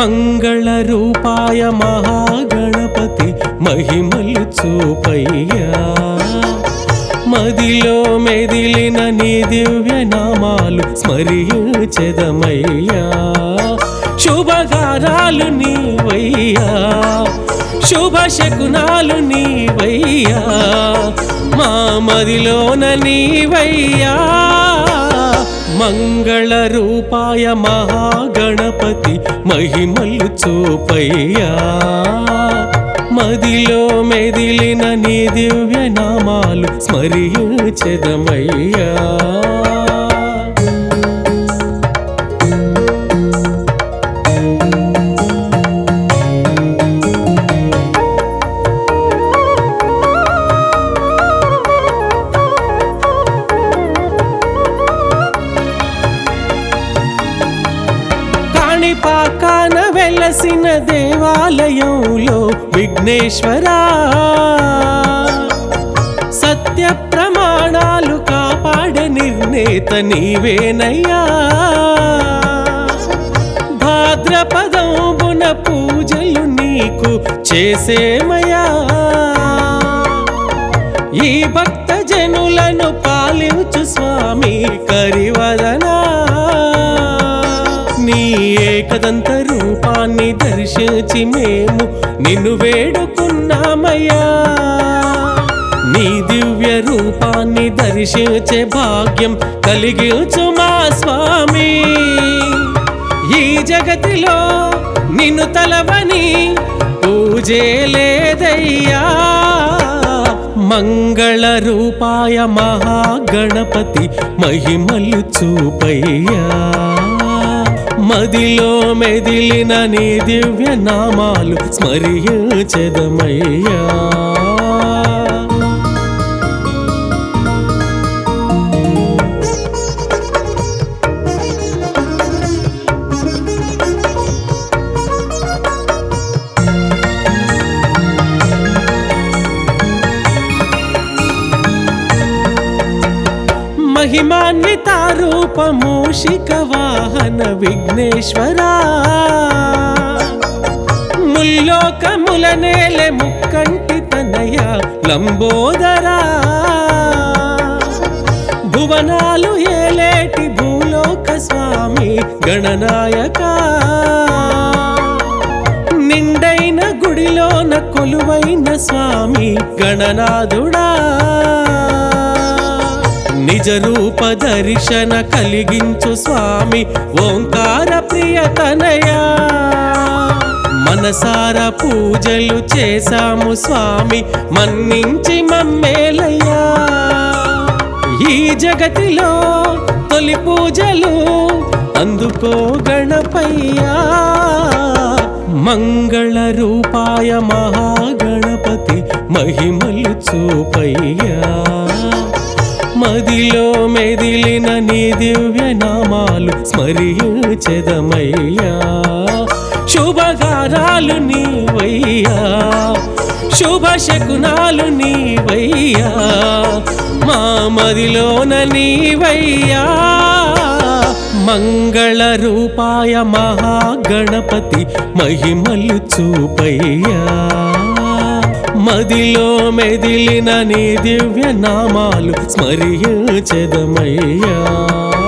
మంగళ రూపాయ మహాగణపతి మహిమలు చూపయ్యా మదిలో మెదిలిన నీ దివ్య నామాలు స్మరించెదమయ్యా శుభగారాలు నీవయ్యా శుభ శకునాలు నీవయ్యా మా మదిలోన నీవయ్యా మంగళ రూపాయ మహాగణపతి మహిమలు చూపయ్యా మదిలో మెదిలిన నీ దివ్య నామాలు స్మరించెదమయ్యా కాణిపాకాన వెలసిన దేవాలయంలో విఘ్నేశ్వరా సత్య ప్రమాణాలు కాపాడే నిర్ణేత నీవేనయ్యా భాద్రపదంబున పూజలు నీకు చేసేమయ్యా ఈ భక్త జనులను పాలించు స్వామి కరివదనా నీ ఏకదంత రూపాన్ని దర్శించి మేము నిన్ను వేడుకున్నామయ్యా నీ దివ్య రూపాన్ని దర్శించే భాగ్యం కలిగించు మా స్వామి ఈ జగతిలో నిన్ను తలవని పూజే లేదయ్యా మంగళ రూపాయ మహాగణపతి మహిమలు చూపయ్యా మదిలో మెదిలిన నీ దివ్య నామాలు స్మరించెదమయ్యా మహిమాన్విత రూపమూషిక వాహన విఘ్నేశ్వరా ముల్లోకముల నేలె ముక్కంటి తనయ లంబోదరా భువనాలు ఏలేటి భూలోక స్వామి గణనాయక నిండైన గుడిలోన కొలువైన స్వామి గణనాథుడా నిజ రూప దర్శన కలిగించు స్వామి ఓంకార ప్రియతనయా మనసార పూజలు చేశాము స్వామి మన్నించి మమ్మేలయ్యా ఈ జగతిలో తొలి పూజలు అందుకో గణపయ్యా మంగళ రూపాయ మహాగణపతి మహిమలు చూపయ్యా మదిలో మెదిలిన నీ దివ్య నామాలు స్మరించెదమయ్యా శుభగారాలు నీవయ్యా శుభ శకునాలు నీవయ్యా మా మదిలోన నీవయ్యా మంగళ రూపాయ మహాగణపతి మహిమలు చూపయ్యా మదిలో మెదిలిన నీ దివ్య నామాలు స్మరించెదమయ్యా